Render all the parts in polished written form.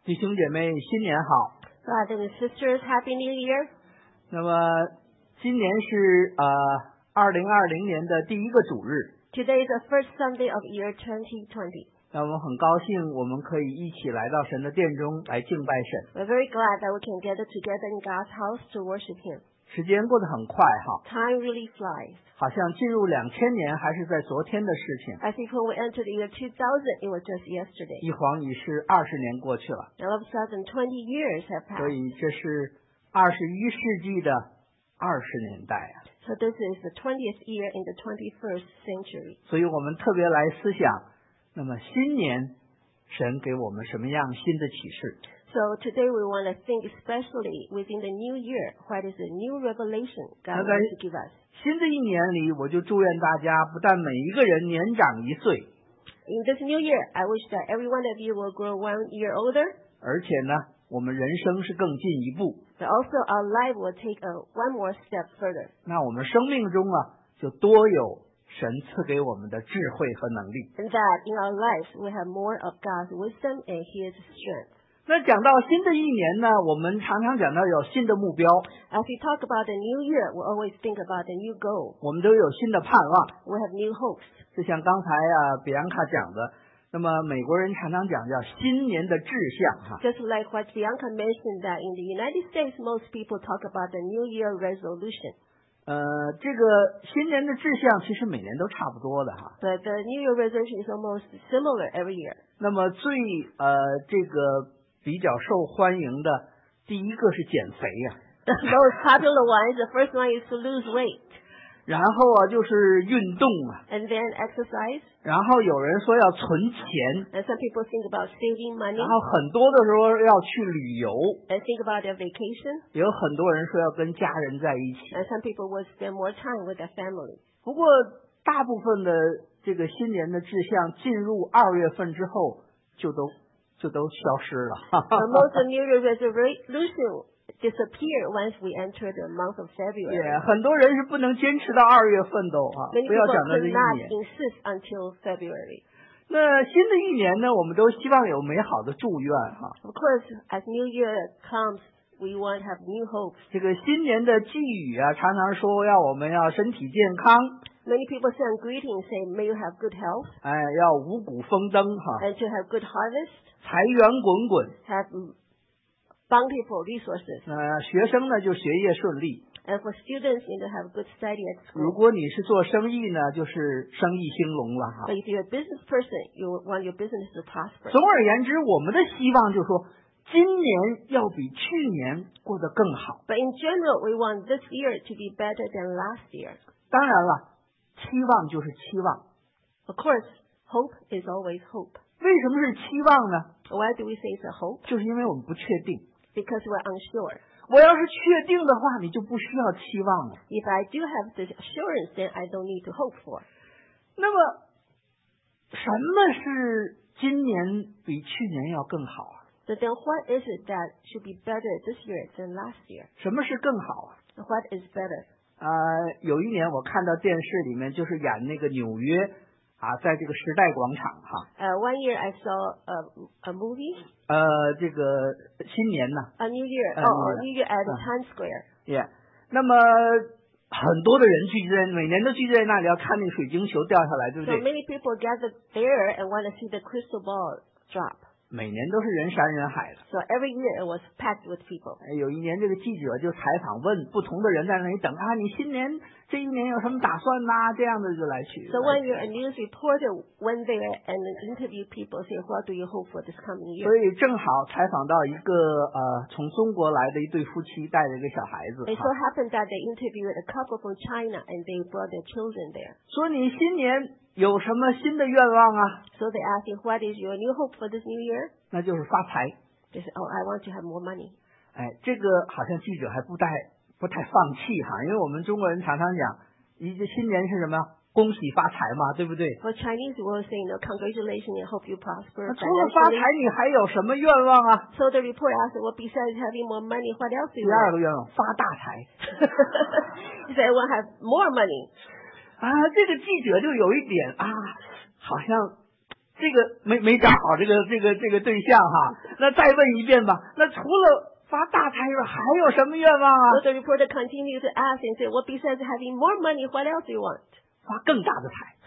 弟兄姐妹，新年好。 Brothers and sisters, Happy New Year. 那么今年是2020年的第一个主日。 Today is the first Sunday of year 2020. 那我们很高兴，我们可以一起来到神的殿中来敬拜神。 We're very glad that we can gather together in God's house to worship Him. 时间过得很快哈， Time really flies. 好像进入2000年还是在昨天的事情。 I think when we entered the year 2000, it was just yesterday. 一晃已是20年过去了， All of a sudden, 20 years have 所 passed. 以这是21世纪的20年代啊。 So this is the 20th year in the 21st century. 所以我们特别来思想，那么新年神给我们什么样新的启示？ So today we want to think especially within the new year, what is the new revelation God Okay. wants to give us. 新的一年里，我就祝愿大家不但每一个人年长1岁， In this new year, I wish that every one of you will grow 1 year older, 而且呢，我们人生是更进一步。 but also our life will take one more step further. 那我们生命中啊，就多有神赐给我们的智慧和能力。 And that in our lives we have more of God's wisdom and His strength. 那讲到新的一年呢，我们常常讲到有新的目标， As we talk about the new year, we always think about the new goal. 我们都有新的盼望。 We have new hopes. 就像刚才比安卡讲的，那么美国人常常讲叫新年的志向哈。 Just like what Bianca mentioned that in the United States, most people talk about the new year resolution. 这个新年的志向其实每年都差不多的哈。 But the new year resolution is almost similar every year. 那么最这个比较受欢迎的第一个是减肥呀、 The most popular one, the first one is to lose weight. 然后就是运动啊， And then exercise. 然后有人说要存钱， And some people think about saving money 然后很多的时候要去旅游， and think about their vacation. 也有很多人说要跟家人在一起。 And some people will spend more time with their family. 不过大部分的这个新年的志向进入2月份之后就都消失了。 But most of New Year resolution disappear once we enter the month of February. 也很多人是不能坚持到2月份都啊， Many 不要 people 讲到这 could 一 not 年。 insist until February. 那新的一年呢，我们都希望有美好的祝愿哈。 Of course, as New Year comes, we want to have new hopes. 这个新年的寄语啊，常常说我们要身体健康， Many people send greetings saying, may you have good health 要五谷丰登哈， and to have good harvest, 财源滚滚。 have bountiful resources. 学生呢就学业顺利， And for students, you need to have good study at 如 school. 果你是做生意呢，就是生意兴隆了哈。 But if you're a business person, you want your business to prosper. 总而言之，我们的希望就是说，今年要比去年过得更好。 But in general, we want this year to be better than last year. 当然了，期望就是期望。 Of course, hope is always hope. 为什么是期望呢？ Why do we say it's a hope? 就是因为我们不确定。 Because we're unsure. 我要是确定的话，你就不需要期望了。 If I do have this assurance, then I don't need to hope for. 那么，什么是今年比去年要更好啊？ But then what is it that should be better this year than last year? 什么是更好啊？ What is better? 有一年我看到电视里面就是演那个纽约在这个时代广场哈。 One year I saw a movie. 这个新年呢 A New Year. New Year at Times Square. ，yeah。那么很多的人聚集在，每年都聚集在那里，要看那个水晶球掉下来，对不 So 对？ many people gather there and want to see the crystal ball drop. 每年都是人山人海的。 So every year it was packed with people. 有一年这个记者就采访问不同的人在那里等你新年这一年有什么打算呐？这样的就来去。 So one year a news reporter went there and interviewed people, say, what do you hope for this coming year? 所以正好采访到一个从中国来的一对夫妻带着一个小孩子。 It so happened that they interviewed a couple from China and they brought their children there. 说你新年有什么新的愿望啊？ So they asked him, what is your new hope for this new year? 那就是发财。 They said, I want to have more money. 这个好像记者还不太放弃哈，因为我们中国人常常讲，新年是什么？恭喜发财嘛，对不对？ For Chinese, we will say, congratulations and hope you prosper 除了发财， financially. 你还有什么愿望啊？ So the report asked, well, besides having more money, what else do 第 you 二 want? 个愿望，发大财。 He said, I want to have more money. 这个记者就有一点好像这个没找好这个对象哈，那再问一遍吧。那除了发大财以外，还有什么愿望啊？ So the reporter continued to ask and said, "Well, besides having more money, what else do you want?" 发更大的财。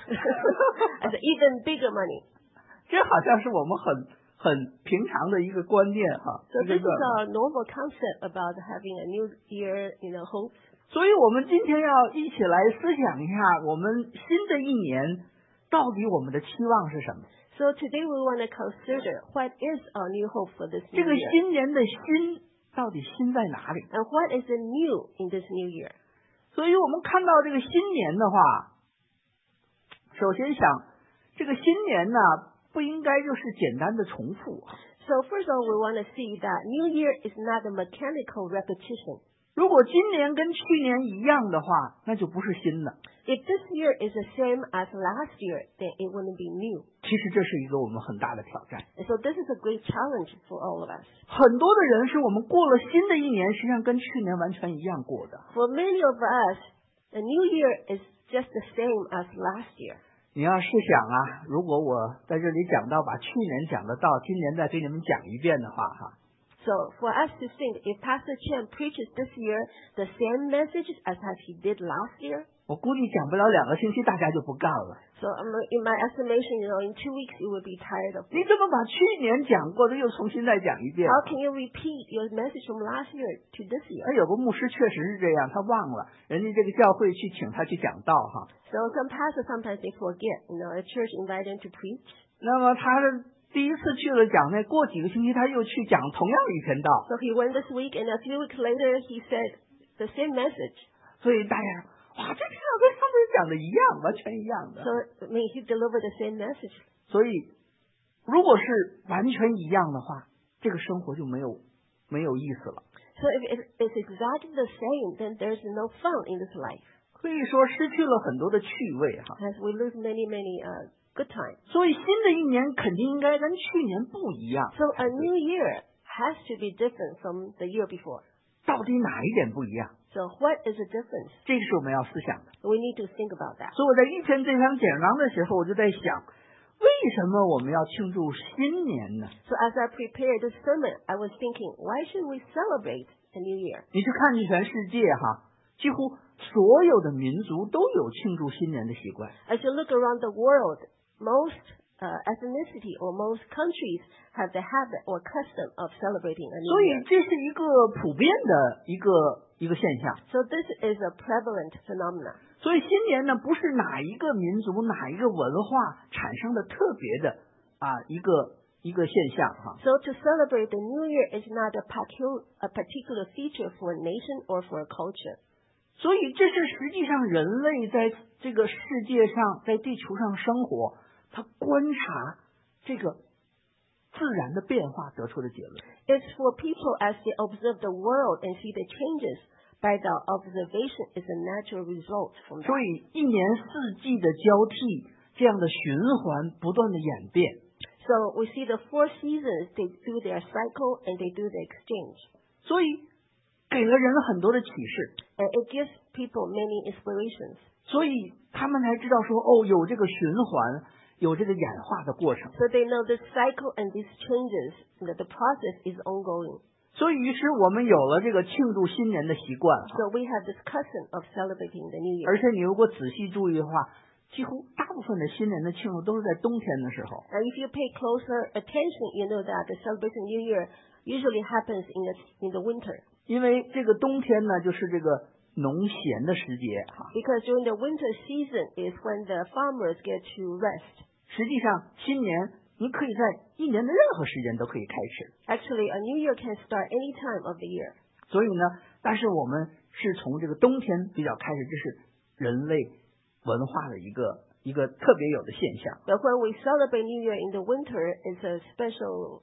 I said, "Even bigger money." 这好像是我们很平常的一个观念哈。 So this is our normal concept about having a new year, hopes. 所以我们今天要一起来思想一下，我们新的一年到底我们的期望是什么？ So today we want to consider what is our new hope for this 这 new 个 year, 新年的新到底新在哪里？ and what is the new in this new year. 所以我们看到这个新年的话，首先想这个新年呢，不应该就是简单的重复。 So first of all, we want to see that New Year is not a mechanical repetition. 如果今年跟去年一样的话，那就不是新的。 If this year is the same as last year, then it wouldn't be new. 其实这是一个我们很大的挑战。 And so this is a great challenge for all of us. 很多的人是我们过了新的一年，实际上跟去年完全一样过的。 For many of us, the New Year is just the same as last year. 你要试想啊，如果我在这里讲到把去年讲的道，今年再给你们讲一遍的话，哈。 So for us to think, if Pastor Chen preaches this year the same messages as he did last year, 我估计讲不了2个星期，大家就不干了。 so in my estimation, in 2 weeks you will be tired of 你 it. 怎么把去年讲过的又重新再讲一遍？ How can you repeat your message from last year to this year? 有个牧师确实是这样，他忘了人家这个教会去请他去讲道哈。 So some pastors sometimes they forget, a church invited them to preach. 那么他是第一次去了讲那，过几个星期他又去讲同样一篇道， So he went this week, and a few weeks later he said the same message. 所以大家哇，这篇道跟上面讲的一样，完全一样的。 So he delivered the same message. 所以如果是完全一样的话，这个生活就没有意思了。 So if it's exactly the same, then there's no fun in this life. 可以说失去了很多的趣味哈。 As we lose many good times. 所以新的一年肯定应该跟去年不一样。 So a new year has to be different from the year before. 到底哪一点不一样？ So what is the difference? 这个是我们要思想的。 We need to think about that. 所以我在预篇这篇讲章的时候，我就在想，为什么我们要庆祝新年呢？ So as I prepared this sermon, I was thinking, why should we celebrate a new year? 你去看全世界哈，几乎所有的民族都有庆祝新年的习惯。 As you look around the world, most ethnicity or most countries have the habit or custom of celebrating a 所 new 以 year. 这是一个普遍的一个现象。 So this is a prevalent phenomenon. 所以新年呢，不是哪一个民族、哪一个文化产生的特别的一个现象哈。 So to celebrate the new year is not a particular feature for a nation or for a culture. 所以这是实际上人类在这个世界上，在地球上生活，他观察这个自然的变化得出的结论。 It's for people as they observe the world and see the changes. By the observation is a natural result from that. 所以一年四季的交替，这样的循环不断的演变。 So we see the 4 seasons, they do their cycle and they do the exchange. 所以给了人很多的启示， And it gives people many inspirations. 所以他们才知道说，哦，有这个循环，有这个演化的过程。 So they know this cycle and these changes, that the process is ongoing. 所以于是我们有了这个庆祝新年的习惯。 So we have this custom of celebrating the new year. 而且你如果仔细注意的话，几乎大部分的新年的庆祝都是在冬天的时候。 And if you pay closer attention, you know that the celebration of New Year usually happens in the winter. 因为这个冬天呢，就是这个农闲的时节哈。 Because during the winter season is when the farmers get to rest. 实际上，新年你可以在一年的任何时间都可以开始。 Actually, a new year can start any time of the year. 所以呢，但是我们是从这个冬天比较开始，这是人类文化的一个特别有的现象。 But when we celebrate New Year in the winter, it's a special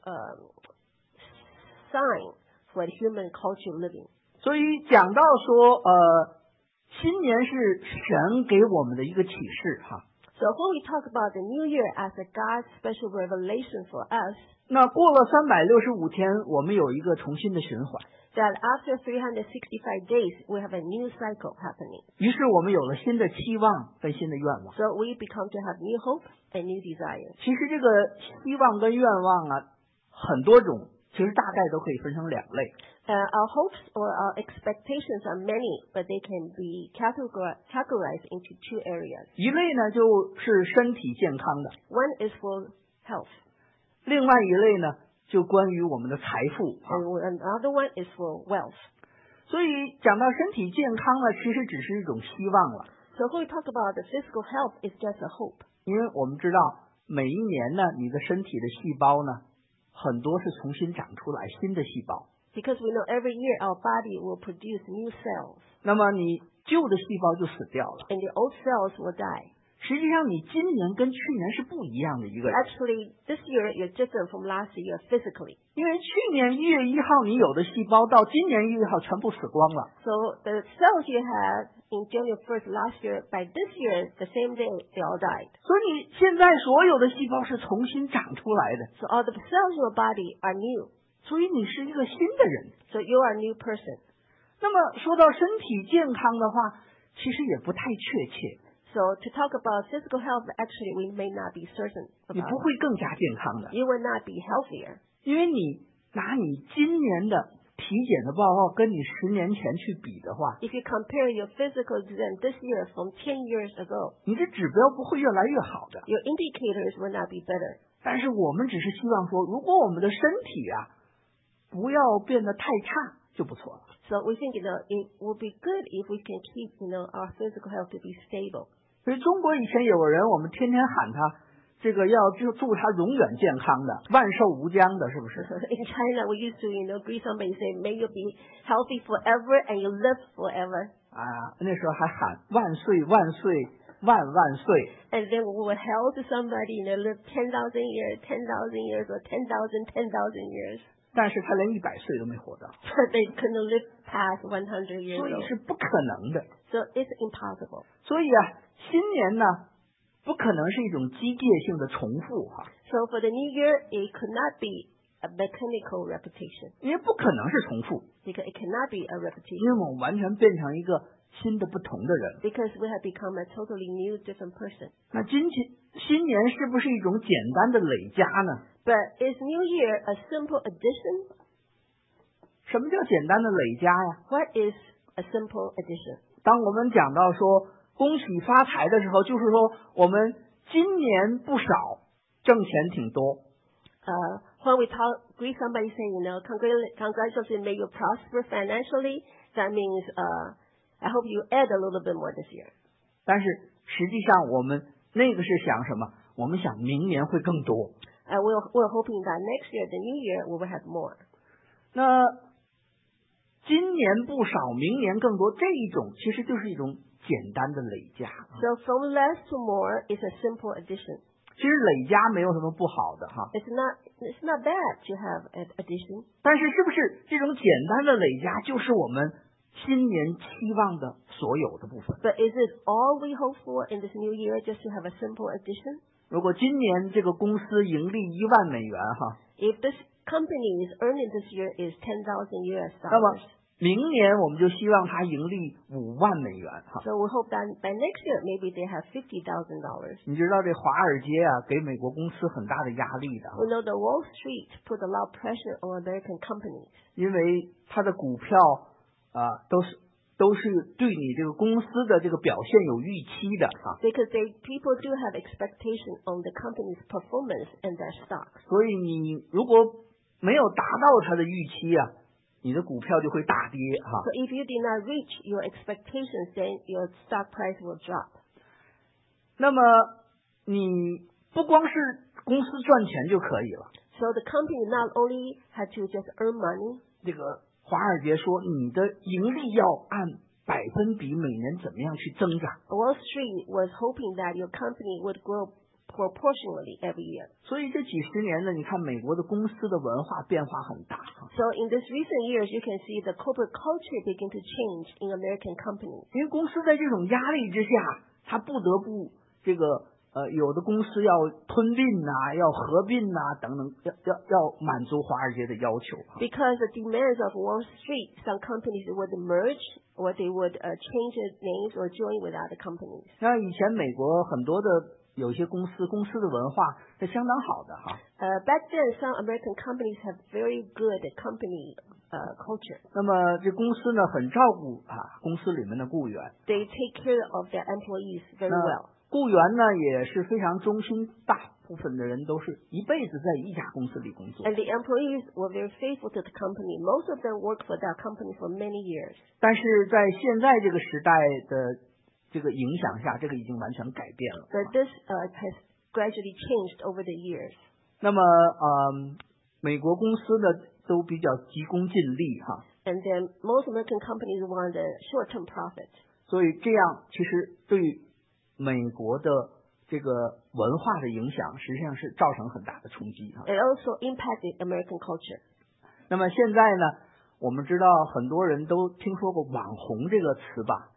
sign for human culture living. 所以讲到说，新年是神给我们的一个启示哈。 So when we talk about the new year as a God's special revelation for us, 那过了365天，我们有一个重新的循环。 that after 365 days, we have a new cycle happening. 于是我们有了新的期望跟新的愿望。 So we become to have new hope and new desires. 其实这个希望跟愿望啊，很多种，其实大概都可以分成2类。 Our hopes or our expectations are many, but they can be categorized into 2 areas. 一类呢就是身体健康的， One is for health, 另外一类呢就关于我们的财富。 and another one is for wealth. 所以讲到身体健康呢，其实只是一种希望了。 So when we talk about the physical health, it's just a hope. 因为我们知道每一年呢，你的身体的细胞呢，很多是重新长出来新的细胞。 Because we know every year our body will produce new cells, 那么你旧的细胞就死掉了。 and the old cells will die. 实际上你今年跟去年是不一样的一个人， Actually, this year you're different from last year physically. 因为去年1月1号你有的细胞到今年1月1号全部死光了。 So the cells you had in January 1st last year, by this year, the same day, they all died. 所以你现在所有的细胞是重新长出来的， So all the cells in your body are new. 所以你是一个新的人。 So you are a new person. 那么说到身体健康的话，其实也不太确切， So to talk about physical health, actually we may not be certain 你 about 不 it. 会更加健康的， You will not be healthier. 因为你拿你今年的体检的报告跟你10年前去比的话， If you compare your physical exam this year from 10 years ago, 你的指标不会越来越好的。 your indicators will not be better. 但是我们只是希望说，如果我们的身体啊不要变得太差就不错了。 So we think, it would be good if we can keep, our physical health to be stable. 所以中国以前有个人，我们天天喊他，这个要祝他永远健康的，万寿无疆的，是不是？ In China, we used to, greet somebody and say, may you be healthy forever and you live forever. 啊，那时候还喊万岁万岁万万岁。 And then we would hail to somebody, live 10,000 years, 10,000 years, or 10,000 years. 但是他连100岁都没活到， But they couldn't live past 100 years 所以 old. 是不可能的。 So it's impossible. 所以啊，新年呢，不可能是一种机械性的重复哈， So for the new year, it could not be a mechanical repetition. 因为不可能是重复， Because it cannot be a 因 repetition. 为我们完全变成一个新的不同的人。 Because we have become a totally new, different person. 那新年是不是一种简单的累加呢？ But is New Year a simple addition? 什么叫简单的累加呀？ What is a simple addition? 当我们讲到说恭喜发财的时候，就是说我们今年不少，挣钱挺多。 When we greet somebody saying, congratulations, may you prosper financially, that means, I hope you add a little bit more this year. 但是实际上我们那个是想什么？我们想明年会更多。 We're hoping that next year, the new year, we will have more. 那今年不少，明年更多，这一种其实就是一种简单的累加。 So from less to more is a simple addition. 其实累加没有什么不好的哈， It's not bad to have an addition. 但是是不是这种简单的累加就是我们新年期望的所有的部分？ But is it all we hope for in this new year, just to have a simple addition? 如果今年这个公司盈利1万美元哈， If this company's earning this year is $10,000 US 那么 dollars, 明年我们就希望它盈利5万美元哈。 so we hope that by next year maybe they have $50,000. 你知道这华尔街啊，给美国公司很大的压力的哈， We know the Wall Street put a lot of pressure on American companies 因为它的股票啊都是对你这个公司的这个表现有预期的啊， because people do have expectation on the company's performance and their stocks. 所以你如果没有达到它的预期啊，你的股票就会大跌哈。 So if you did not reach your expectations, then your stock price will drop. 那么你不光是公司赚钱就可以了， So the company not only had to just earn money, 这个华尔街说你的盈利要按100%每年怎么样去增长， Wall Street was hoping that your company would grow proportionally every year. 所以这几十年呢，你看美国的公司的文化变化很大哈， So in these recent years, you can see the corporate culture begin to change in American companies. 因为公司在这种压力之下，他不得不这个有的公司要吞并要合并等等，要满足华尔街的要求。 Because the demands of Wall Street, some companies would merge or they would change their names or join with other companies. 那以前美国很多的有些公司的文化是相当好的哈。 Back then, some American companies have very good company culture. 那么这公司呢很照顾公司里面的雇员。 They take care of their employees very well. 雇员呢也是非常忠心，大部分的人都是一辈子在一家公司里工作。 And the employees were very faithful to the company. Most of them worked for that company for many years. 但是在现在这个时代的这个影响下，这个已经完全改变了。 But this has gradually changed over the years. 那么美国公司呢都比较急功近利哈。 And then most American companies want a short-term profit. 所以这样其实对美国的这个文化的影响，实际上是造成很大的冲击哈。 It also impacted American culture. 那么现在呢，我们知道很多人都听说过网红这个词吧？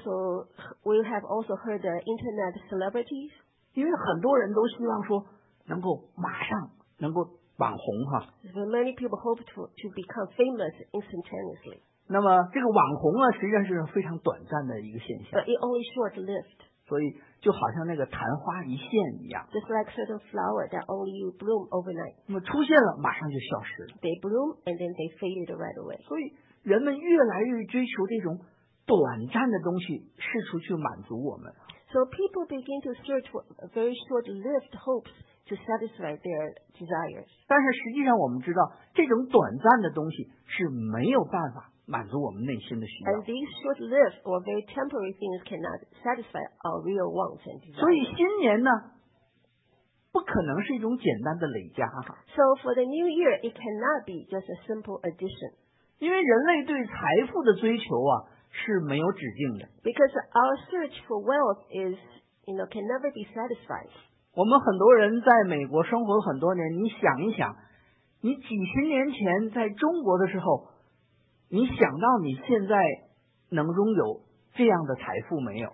We have also heard the internet celebrities. 因为很多人都希望说能够马上能够网红哈。 So many people hope to become famous instantaneously. 那么这个网红呢，实际上是非常短暂的一个现象。 But it only short-lived. 所以就好像那个昙花一现一样。 Just like certain flower that only bloom overnight. 那么出现了，马上就消失了。 They bloom and then they faded right away. 所以人们越来越追求这种短暂的东西，试图去满足我们。 So people begin to search for very short-lived hopes to satisfy their desires. 但是实际上我们知道，这种短暂的东西是没有办法满足我们内心的需要。 And these short-lived or very temporary things cannot satisfy our real wants and desires. 所以新年呢，不可能是一种简单的累加哈。 So for the new year, it cannot be just a simple addition. 因为人类对财富的追求是没有止境的。 Because our search for wealth can never be satisfied. 我们很多人在美国生活很多年，你想一想，你几十年前在中国的时候，你想到你现在能拥有这样的财富没有？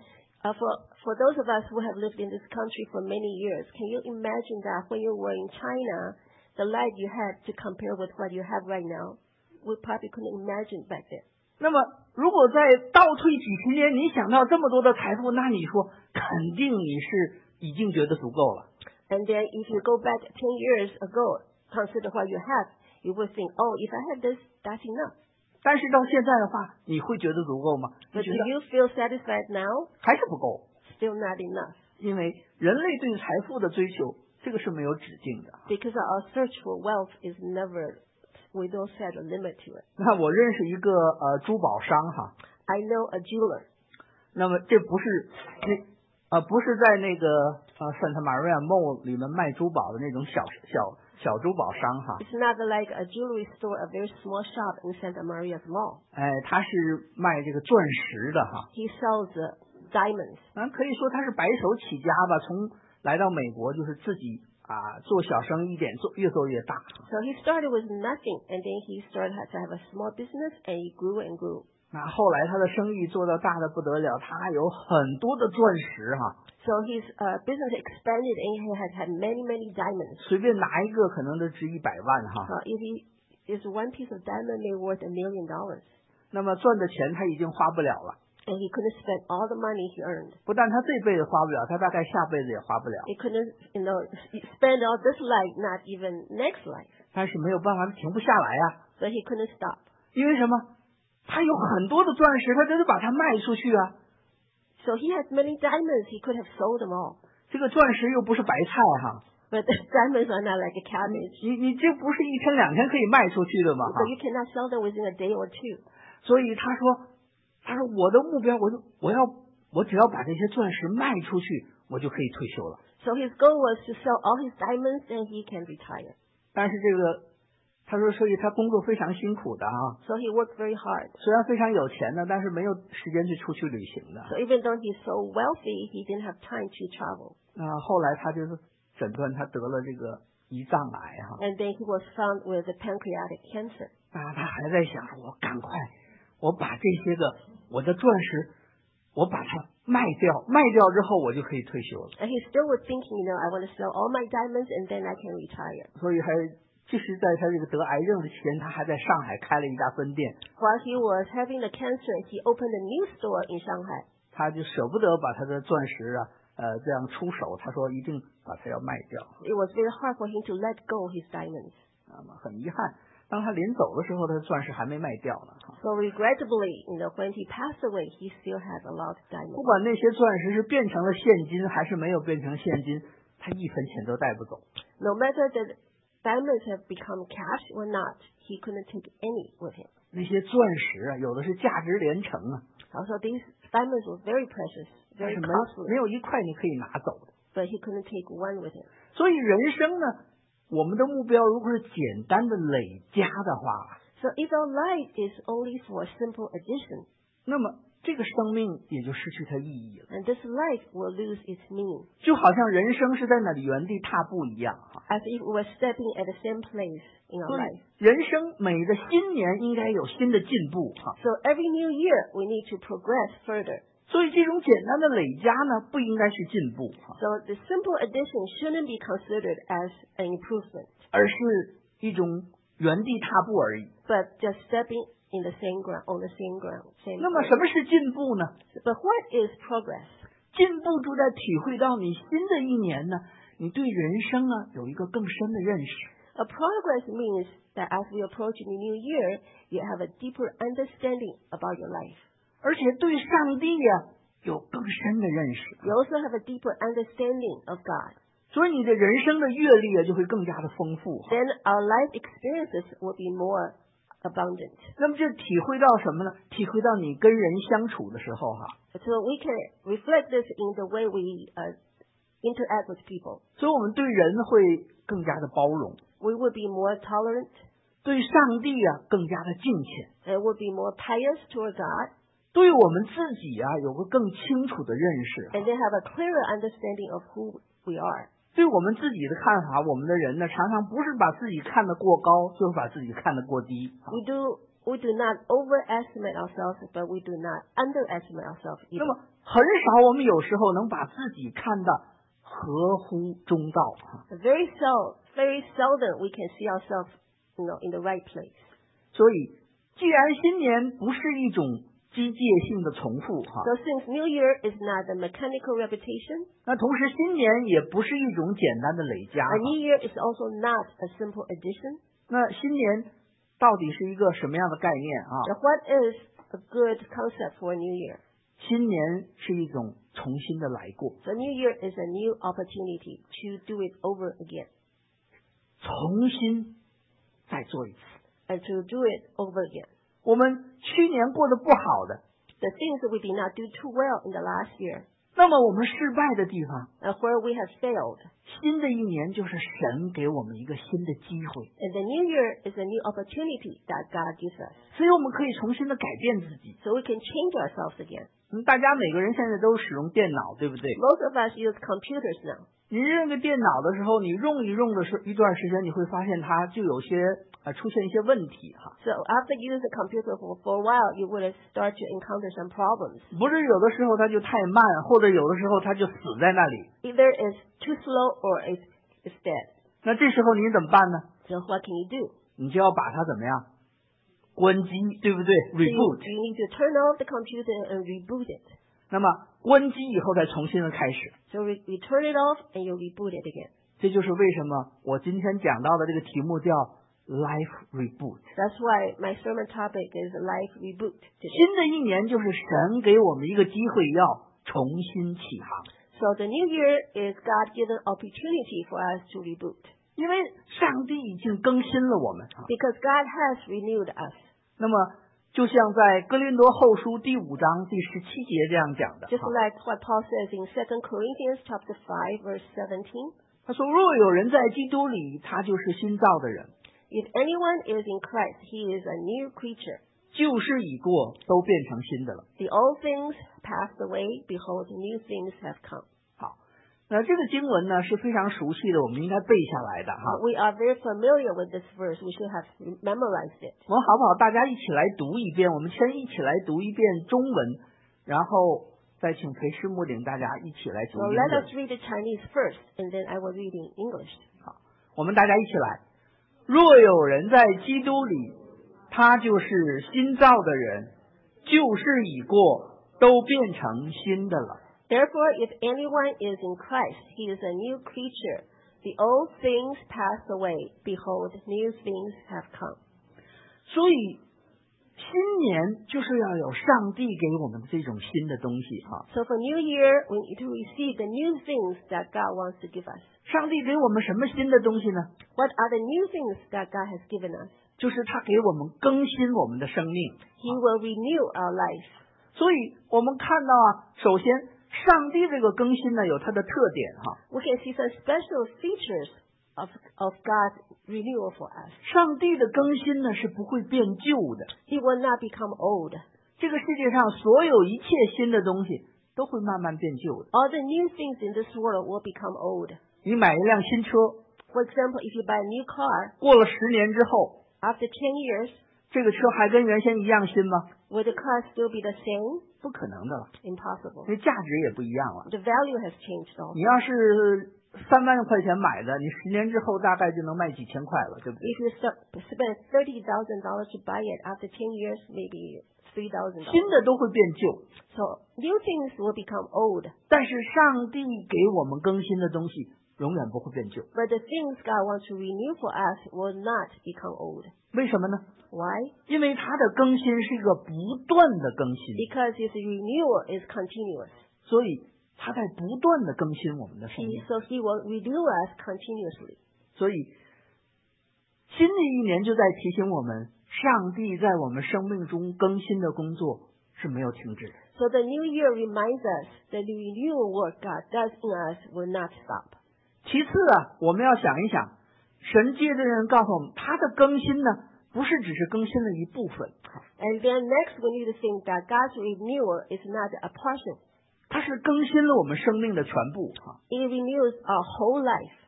For those of us who have lived in this country for many years, can you imagine that when you were in China, the life you had to compare with what you have right now? We probably couldn't imagine back then. 那么如果在倒退几十年，你想到这么多的财富，那你说肯定你是已经觉得足够了。 And then if you go back 10 years ago, consider what you have, you would think, oh, if I have this, that's enough. 但是到现在的话，你会觉得足够吗？ But do you feel satisfied now? 还是不够。 Still not enough. 因为人类对财富的追求，这个是没有止境的。 Because our search for wealth is never, we don't set a limit to it. 那我认识一个珠宝商哈。 I know a jeweler. 那么这不是不是在那个Santa Maria Mall 里面卖珠宝的那种小珠宝商哈。 It's not like a jewelry store, a very small shop in Santa Maria's Mall. 他是卖这个钻石的哈。 He sells diamonds. 可以说他是白手起家吧，从来到美国就是自己做小生意一点越做越大。 So he started with nothing, and then he started to have a small business, and he grew and grew. 那后来他的生意做到大的不得了，他有很多的钻石哈。 So his business expanded, and he had many diamonds. 随便拿一个可能都值100万哈。 If one piece of diamond may worth $1 million. 那么赚的钱他已经花不了了。 And he couldn't spend all the money he earned. 不但他这辈子花不了，他大概下辈子也花不了。 He couldn't, spend all this life, not even next life. 但是没有办法，他停不下来呀。 But he couldn't stop. 因为什么？他有很多的钻石，他真的把它卖出去啊。 So he has many diamonds. He could have sold them all. 这个钻石又不是白菜哈。 But the diamonds are not like a cabbage. 你这不是一天两天可以卖出去的吗？ So you cannot sell them within a day or two. 所以他说我的目标，我只要把这些钻石卖出去，我就可以退休了。 So his goal was to sell all his diamonds and he can retire. 但是他说，所以他工作非常辛苦的啊。 So he worked very hard. 虽然非常有钱的，但是没有时间去出去旅行的。 So even though he's so wealthy, he didn't have time to travel. 后来他就是诊断他得了这个胰脏癌哈。 And then he was found with pancreatic cancer. 他还在想，我赶快，我把这些我的钻石，我把它卖掉之后我就可以退休了。 And he still was thinking, I want to sell all my diamonds and then I can retire. 所以就是在他这个得癌症的期间，他还在上海开了一家分店。 While he was having the cancer, he opened a new store in Shanghai. 他就舍不得把他的钻石这样出手，他说一定把它要卖掉。 It was very hard for him to let go his diamonds. 很遗憾，当他临走的时候，他的钻石还没卖掉呢。 So regrettably, when he passed away, he still had a lot of 不 diamonds. 管那些钻石是变成了现金还是没有变成现金，他一分钱都带不走。 No matter the diamonds have become cash or not, he couldn't take any with him. 那些钻石有的是价值连城啊。 Also, these diamonds were very precious, 但 very 是没 costly, 有一块你可以拿走的。 but he couldn't take one with him. 所以人生呢，我们的目标如果是简单的累加的话， So if our life is only for simple addition, 那么这个生命也就失去它意义了。 and this life will lose its meaning, 就好像人生是在那里原地踏步一样啊。 as if we were stepping at the same place in our 所以 life. 人生每个新年应该有新的进步哈。 So every new year, we need to progress further. 所以这种简单的累加呢，不应该是进步哈， So the simple addition shouldn't be considered as an improvement, 而是一种原地踏步而已。 but just stepping in the same ground, on the same ground, same 那么 place. 什么是进步呢？ But what is progress? 进步就在体会到你新的一年呢，你对人生呢有一个更深的认识。 A progress means that as we approach the new year, you have a deeper understanding about your life. 而且对上帝有更深的认识， You also have a deeper understanding of God. 所以你的人生的阅历就会更加的丰富。 Then our life experiences will be more abundant. 那么就体会到什么呢？体会到你跟人相处的时候 So we can reflect this in the way we interact with people. 所以我们对人会更加的包容， We will be more tolerant, 对上帝更加的敬虔， and will be more pious toward God, 对我们自己有个更清楚的认识， and then have a clearer understanding of who we are. 对我们自己的看法，我们的人呢，常常不是把自己看得过高，就是把自己看得过低。 We do not overestimate ourselves, but we do not underestimate ourselves 那 either. 么很少我们有时候能把自己看得合乎中道。 Very seldom we can see ourselves, in the right place. 所以，既然新年不是一种机械性的重复 So since New Year is not a mechanical repetition, 那同时新年也不是一种简单的累加 a New Year is also not a simple addition. 那新年到底是一个什么样的概念 So what is a good concept for a New Year? 新年是一种重新的来过， So New Year is a new opportunity to do it over again, 重新再做一次。 and to do it over again. 我们去年过得不好的， The things that we did not do too well in the last year, 那么我们失败的地方， and where we have failed. 新的一年就是神给我们一个新的机会， And the New Year is a new opportunity that God gives us. 所以我们可以重新的改变自己。 So we can change ourselves again. 大家每个人现在都使用电脑，对不对？ Most of us use computers now. 你用个电脑的时候，你用的是一段时间，你会发现它就有些出现一些问题哈。 So after you use the computer for a while, you will start to encounter some problems. 不是有的时候它就太慢，或者有的时候它就死在那里。 Either it's too slow or it's dead. 那这时候你怎么办呢？ So what can you do? 你就要把它怎么样？关机，对不对 So ？reboot。 you need to turn off the computer and reboot it. 那么关机以后再重新的开始， So we turn it off and you reboot it again. 这就是为什么我今天讲到的这个题目叫 Life Reboot。 That's why my sermon topic is life reboot today. 新的一年就是神给我们一个机会，要重新起航。 So the new year is God-given opportunity for us to reboot. 因为上帝已经更新了我们啊。 Because God has renewed us. 那么就像在哥林多后书第5章第17节这样讲的， Just like what Paul says in 2 Corinthians chapter 5 verse 17. 他说：“若有人在基督里，他就是新造的人， If anyone is in Christ, he is a new creature. 旧事已过，都变成新的了。” The old things passed away. Behold, new things have come. 好，那这个经文呢是非常熟悉的，我们应该背下来的哈。 We are very familiar with this verse. We should have memorized it. 我们好不好？大家一起来读一遍，我们先一起来读一遍中文，然后再请裴师母领大家一起来读 So 英 let 文。 us read the Chinese first, and then I will read in English. 好，我们大家一起来。若有人在基督里，他就是新造的人，旧事已过，都变成新的了。 Therefore, if anyone is in Christ, he is a new creature. The old things pass away. Behold, new things have come. 所以新年就是要有上帝给我们的这种新的东西哈。 So for New Year, we need to receive the new things that God wants to give us. 上帝给我们什么新的东西呢？ What are the new things that God has given us? 就是他给我们更新我们的生命。 He will renew our life. 所以我们看到首先上帝这个更新呢有它的特点哈。 We can see some special features of God's renewal for us. 上帝的更新呢是不会变旧的。 It will not become old. 这个世界上所有一切新的东西都会慢慢变旧的。 All the new things in this world will become old. 你买一辆新车， For example, if you buy a new car, 过了10年之后， after 10 years, 这个车还跟原先一样新吗？ will the car still be the same? 不可能的了， Impossible. 因为价值也不一样了。 The value has changed also. 你要是3万块钱买的，你10年之后大概就能卖几千块了，对不对？ If you spend $30,000 to buy it, after 10 years, maybe $3,000. 新的都会变旧， So new things will become old. 但是上帝给我们更新的东西永远不会变旧。 But the things God wants to renew for us will not become old. 为什么呢？ Why? 因为它的更新是一个不断的更新， Because His renewal is continuous. 所以他在不断的更新我们的生命。 So He will renew us continuously. 所以新的一年就在提醒我们，上帝在我们生命中更新的工作是没有停止的。 So the new year reminds us that the renewal work God does in us will not stop. 其次我们要想一想，神借这人告诉我们，他的更新呢，不是只是更新了一部分， And then next we need to think that God's renewal is not a portion. 他是更新了我们生命的全部。 It renews our whole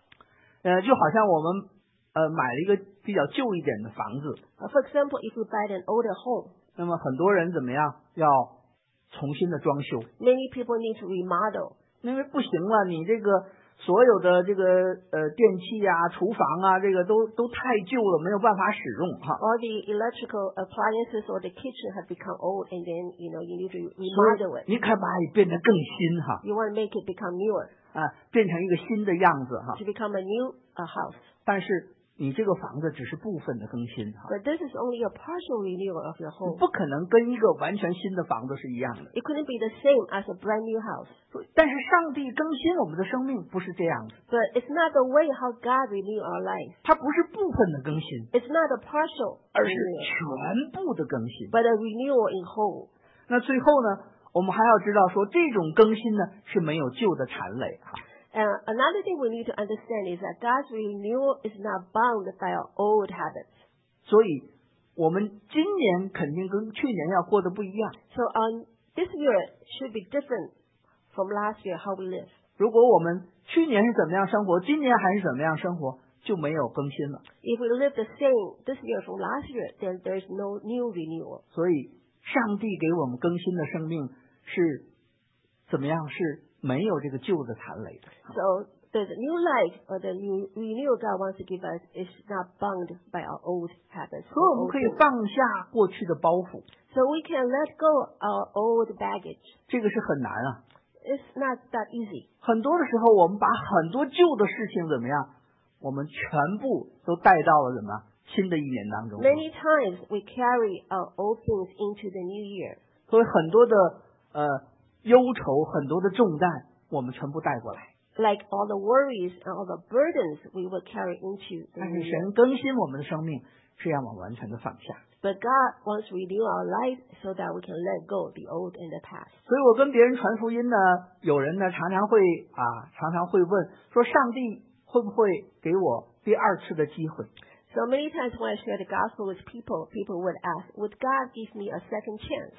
life. 就好像我们买了一个比较旧一点的房子， For example, if we buy an older home, 那么很多人怎么样要重新的装修， many people need to remodel. 因为不行了，你这个所有的这个电器厨房这个都太旧了，没有办法使用哈。 All the electrical appliances or the kitchen have become old, and then you need to remodel it. 你可把它变得更新哈， You want to make it become newer, 变成一个新的样子哈。 to become a new house. 但是你这个房子只是部分的更新哈， But this is only a partial renewal of your 你 home. 不可能跟一个完全新的房子是一样的。 It couldn't be the same as a brand new house. 但是上帝更新我们的生命不是这样的， But it's not the way how God renew our life. 它不是部分的更新， It's not a partial 而是 renewal, 全部的更新。 but a renewal in whole. 那最后呢，我们还要知道说，这种更新呢是没有旧的缠累哈。 Another thing we need to understand is that God's renewal is not bound by our old habits. 所以我们今年肯定跟去年要过得不一样。 So this year should be different from last year how we live. 如果我们去年是怎么样生活，今年还是怎么样生活，就没有更新了。 If we live the same this year from last year, then there's no new renewal. 所以上帝给我们更新的生命是怎么样？是没有这个旧的缠累的。 So the new life or the new renewal God wants to give us is not bound by our old habits. 所以我们可以放下过去的包袱， So we can let go our old baggage. 这个是很难啊。 It's not that easy. 很多的时候，我们把很多旧的事情怎么样，我们全部都带到了什么新的一年当中。 Many times we carry our old things into the new year. 所以很多的忧愁，很多的重担，我们全部带过来。 Like all the worries and all the burdens we will carry into the 但 new 是 year. 神更新我们的生命，是让我们完全的放下。 But God wants to renew our life so that we can let go of the old and the past. 所以我跟别人传福音呢，有人呢常常会问说，上帝会不会给我第二次的机会？ So many times when I share the gospel with people, people would ask, would God give me a second chance?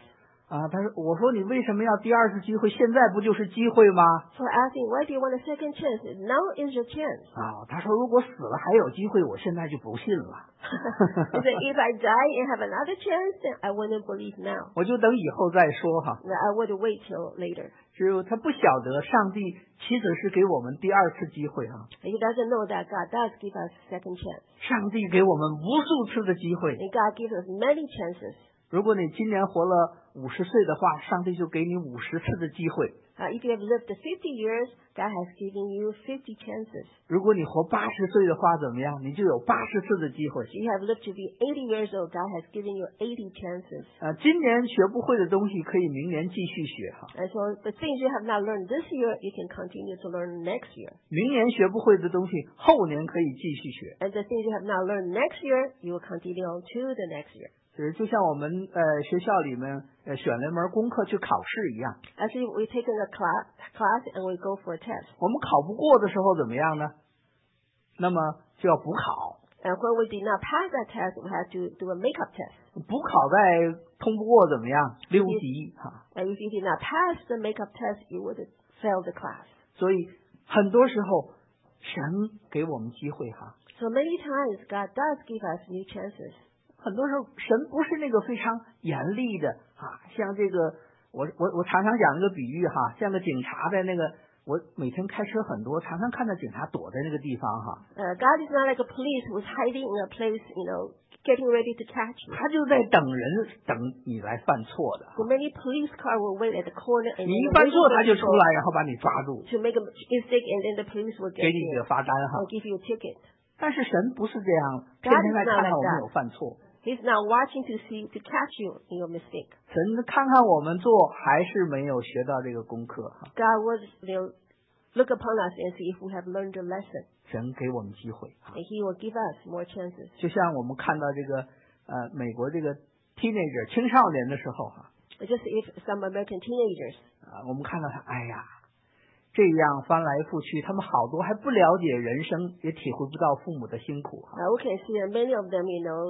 我说你为什么要第二次机会？现在不就是机会吗？ So I asked him, why do you want a second chance? Now is your chance. 他说如果死了还有机会，我现在就不信了。 He said, if I die and have another chance, then I wouldn't believe now. 我就等以后再说哈。 I would wait till later. 只有他不晓得上帝其实是给我们第二次机会哈。 He doesn't know that God does give us second chance. 上帝给我们无数次的机会。 And God gives us many chances. 如果你今年活了50岁的话，上帝就给你50次的机会。 If you have lived 50 years, God has given you 50 chances. 如果你活80岁的话，怎么样？你就有80次的机会。 If you have lived to be 80 years old, God has given you 80 chances. 今年学不会的东西，可以明年继续学哈。 And so the things you have not learned this year, you can continue to learn next year. 明年学不会的东西，后年可以继续学。 And the things you have not learned next year, you will continue on to the next year. 就像我们学校里面选了一门功课去考试一样。 As if we take a class and we go for a test. 我们考不过的时候怎么样呢？那么就要补考。 And when we did not pass that test, we had to do a makeup test. 补考再通不过怎么样？留级哈。 And if you did not pass the makeup test, you would fail the class. 所以很多时候神给我们机会哈。 So many times God does give us new chances. 很多时候神不是那个非常严厉的像这个我常常讲一个比喻哈，像个警察在那个我每天开车很多，常常看到警察躲在那个地方哈。 God is not like a police who's hiding in a place, getting ready to catch you. 他就在等你来犯错的。 So many police cars will wait at the corner and 你一犯错他就出来，然后把你抓住。 To make a mistake and then the police will get 给你个罚单哈。 Or give you a ticket. 但是神不是这样，天天在看看我们有犯错。 He's not watching to catch you in your mistake. 神看看我们做还是没有学到这个功课哈。 God will look upon us and see if we have learned the lesson. 神给我们机会 And He will give us more chances. 就像我们看到这个美国这个 teenager 青少年的时候哈。 Just if some American teenagers. 我们看到他，哎呀，这样翻来覆去，他们好多还不了解人生，也体会不到父母的辛苦哈。 We can see that many of them,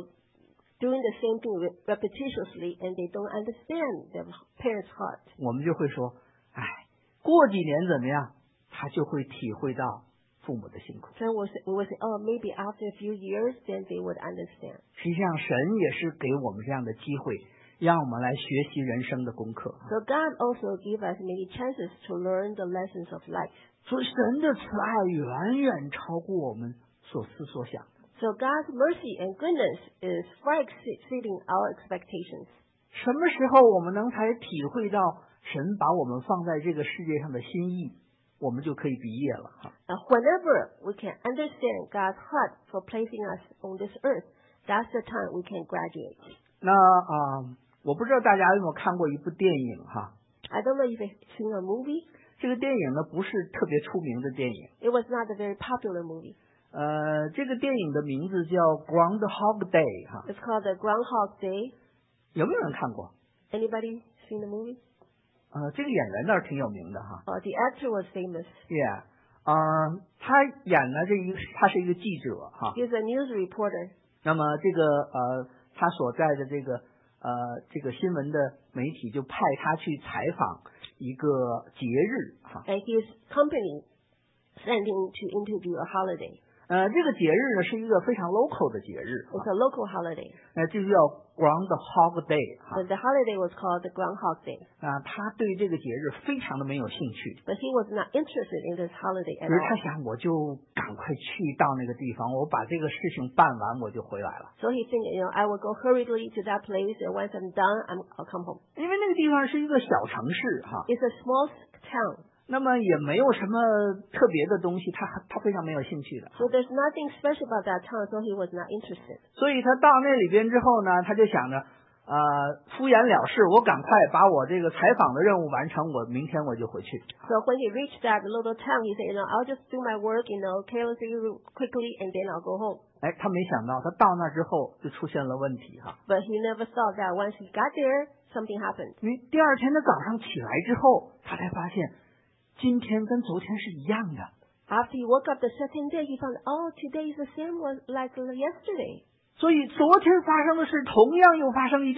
doing the same thing repetitiously, and they don't understand their parents' heart. 我们就会说，过几年怎么样，他就会体会到父母的辛苦。 So we will say, maybe after a few years, then they would understand. 实际上，神也是给我们这样的机会，让我们来学习人生的功课。 So God also gives us many chances to learn the lessons of life. 所以神的慈爱远远超过我们所思所想。 So God's mercy and goodness is far exceeding our expectations. 什么时候我们能才体会到神把我们放在这个世界上的心意，我们就可以毕业了哈。 Whenever we can understand God's heart for placing us on this earth, that's the time we can graduate. 那我不知道大家有没有看过一部电影哈。 I don't know if you've seen a movie. 这个电影呢不是特别出名的电影。 It was not a very popular movie. 这个电影的名字叫 Groundhog Day 哈。 It's called the Groundhog Day. 有没有人看过 ？Anybody seen the movie? 这个演员倒是挺有名的哈。 The actor was famous. Yeah. 他演的他是一个记者哈。 He's a news reporter. 那么这个他所在的这个新闻的媒体就派他去采访一个节日哈。 And his company sent him to interview a holiday. 这个节日呢是一个非常 local 的节日。 It's a local holiday. 这就叫 Groundhog Day 哈。 The holiday was called the Groundhog Day. 他对这个节日非常的没有兴趣。 But he was not interested in this holiday at 只是 all. 他想我就赶快去到那个地方，我把这个事情办完我就回来了。 So he think, I will go hurriedly to that place, and once I'm done, I'll come home. 因为那个地方是一个小城市哈。 It's a small town. 那么也没有什么特别的东西，他非常没有兴趣的。 So there's nothing special about that town, so he was not interested. 所以他到那里边之后呢，他就想着，敷衍了事，我赶快把我这个采访的任务完成，我明天我就回去。 So when he reached that little town, he said, I'll just do my work, carelessly, quickly, and then I'll go home. 他没想到他到那之后就出现了问题哈。 But he never thought that once he got there, something happened. 因为第二天的早上起来之后，他才发现今天跟昨天是一样的。 After he woke up the second day, he found, today is the same like yesterday. 所以昨天发生的事同样又发生一遍。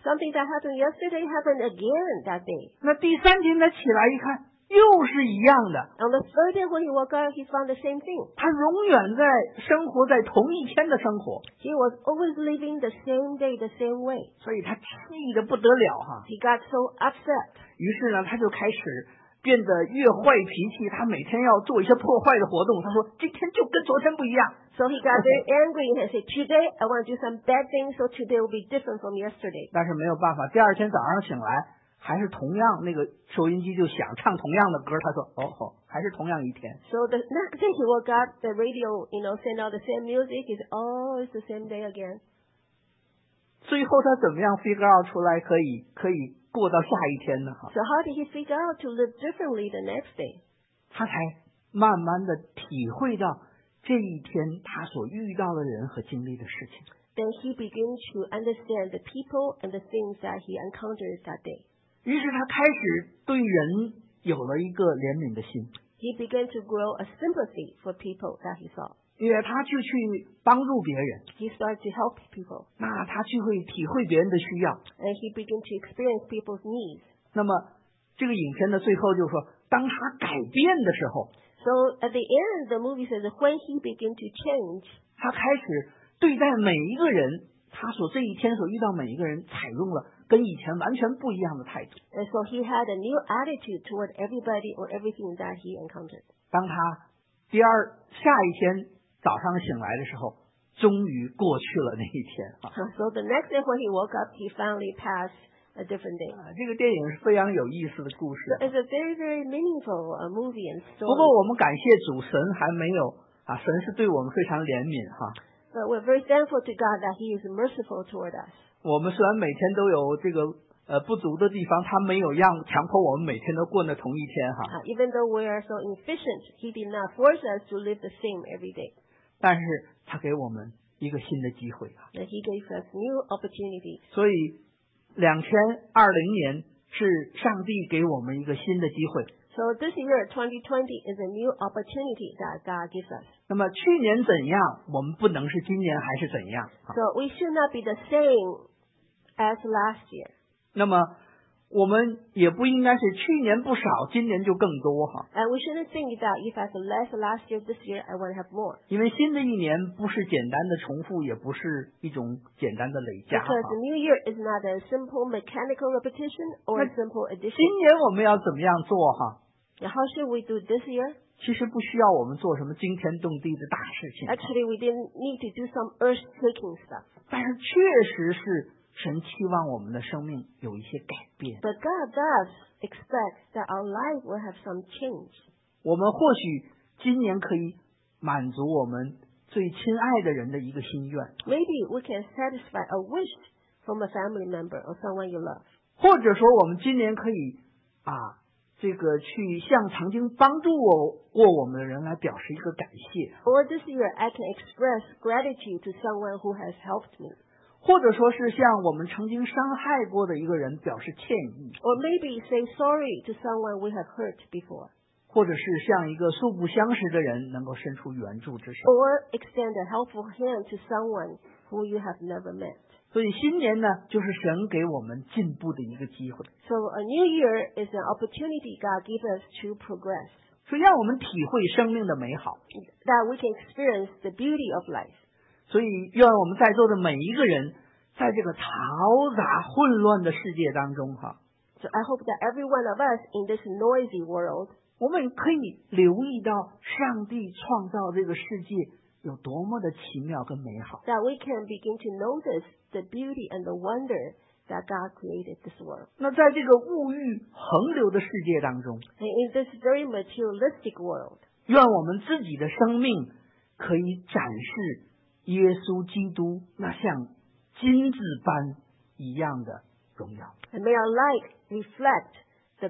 Something that happened yesterday happened again that day. 那第3天他起来一看，又是一样的。 On the third day when he woke up, he found the same thing. 他永远在生活在同一天的生活， He was always living the same day, the same way. 所以他气得不得了哈。 He got so upset. 于是呢，他就开始变得越坏脾气，他每天要做一些破坏的活动。他说今天就跟昨天不一样。 So he got very angry and said, today I want to do some bad things, so today will be different from yesterday. 但是没有办法，第2天早上醒来，还是同样那个收音机就响，唱同样的歌。他说哦，还是同样一天。 So the next day he woke up, the radio, send out the same music. He said, oh, it's the same day again. 最后他怎么样 figure out 出来可以过到下一天呢？哈， So how did he figure out to live differently the next day? 他才慢慢的体会到这一天他所遇到的人和经历的事情。 Then he began to understand the people and the things that he encountered that day. 于是他开始对人有了一个怜悯的心， He began to grow a sympathy for people that he saw. 因为他就去帮助别人， He started to help people, 那他就会体会别人的需要。 and he began to experience people's needs. 那么这个影片的最后就说，当他改变的时候， So at the end, the movie says that when he began to change, 他开始对待每一个人，他这一天所遇到每一个人，采用了跟以前完全不一样的态度。 and so he had a new attitude toward everybody or everything that he encountered. 当他下一天早上醒来的时候，终于过去了那一天啊！ So the next day when he woke up, he finally passed a different day. 这个电影是非常有意思的故事。 It's a very, very meaningful movie and 不过 story. 我们感谢主，神还没有神是对我们非常怜悯哈。 But we're very thankful to God that he is merciful toward us. 我们虽然每天都有这个不足的地方，他没有强迫我们每天都过那同一天哈。 Even though we are so inefficient, he did not force us to live the same every day. 但是他给我们一个新的机会啊。 And he gave us new opportunities. 所以2020年是上帝给我们一个新的机会。 So this year, 2020, is a new opportunity that God gives us. 那么去年怎样，我们不能是今年还是怎样。 So we should not be the same as last year. 那么我们也不应该是去年不少，今年就更多哈。 And we shouldn't think that if I have less last year, this year I want to have more. 因为新的一年不是简单的重复，也不是一种简单的累加哈。 Because the new year is not a simple mechanical repetition or a simple addition. 今年我们要怎么样做哈？ Now, how should we do this year? 其实不需要我们做什么惊天动地的大事情， Actually, we didn't need to do some earth-shaking stuff. 但是确实是神期望我们的生命有一些改变。 But God does expect that our life will have some change. 我们或许今年可以满足我们最亲爱的人的一个心愿， Maybe we can satisfy a wish from a family member or someone you love. 或者说我们今年可以这个去向曾经帮助过我们的人来表示一个感谢， Or this year, I can express gratitude to someone who has helped me. 或者说是向我们曾经伤害过的一个人表示歉意， Or maybe say sorry to someone we have hurt before. 或者是向一个素不相识的人能够伸出援助之手。 Or extend a helpful hand to someone who you have never met. 所以新年呢，就是神给我们进步的一个机会， So a new year is an opportunity God gives us to progress, 所以让我们体会生命的美好。 that we can experience the beauty of life. 所以愿我们在座的每一个人，在这个嘈杂混乱的世界当中 So I hope that every one of us in this noisy world, 我们可以留意到上帝创造这个世界有多么的奇妙跟美好。 that we can begin to notice the beauty and the wonder that God created this world. 那在这个物欲横流的世界当中， And in this very materialistic world, 愿我们自己的生命可以展示耶稣基督那像金子般一样的荣耀。 and may our light reflect the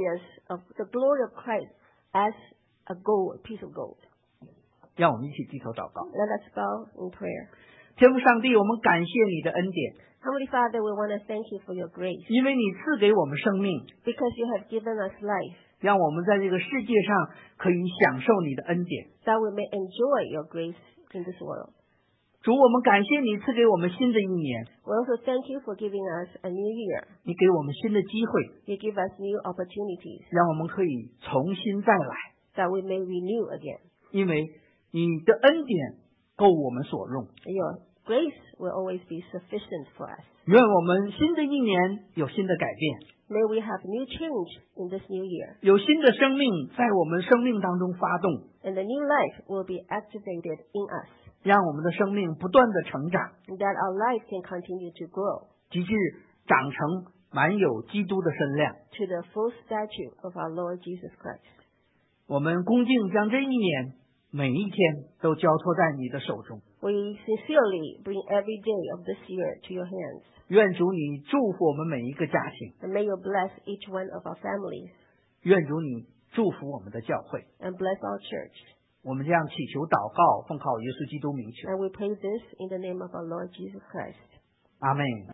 glory of Christ as a piece of gold. 让我们一起低头祷告。 Let us bow in prayer. 天父上帝，我们感谢你的恩典， Heavenly Father, we want to thank you for your grace, 因为你赐给我们生命， because you have given us life, 让我们在这个世界上可以享受你的恩典。 that we may enjoy your grace in this world. 主，我们感谢你赐给我们新的一年， We also thank you for giving us a new year. 你给我们新的机会， You give us new opportunities 让我们可以重新再来， that we may renew again. 因为你的恩典够我们所用。 Your grace will always be sufficient for us. 愿我们新的一年有新的改变， May we have new change in this new year, 有新的生命在我们生命当中发动， and the new life will be activated in us, 让我们的生命不断的成长， and that our life can continue to grow 直至长成满有基督的身量。 to the full stature of our Lord Jesus Christ. 我们恭敬将这一年每一天都交托在你的手中， We sincerely bring every day of this year to your hands, 愿主你祝福我们每一个家庭， and may you bless each one of our families 愿主你祝福我们的教会。 and bless our church. 我们这样祈求祷告，奉靠耶稣基督名求， And we pray this in the name of our Lord Jesus Christ. 阿门。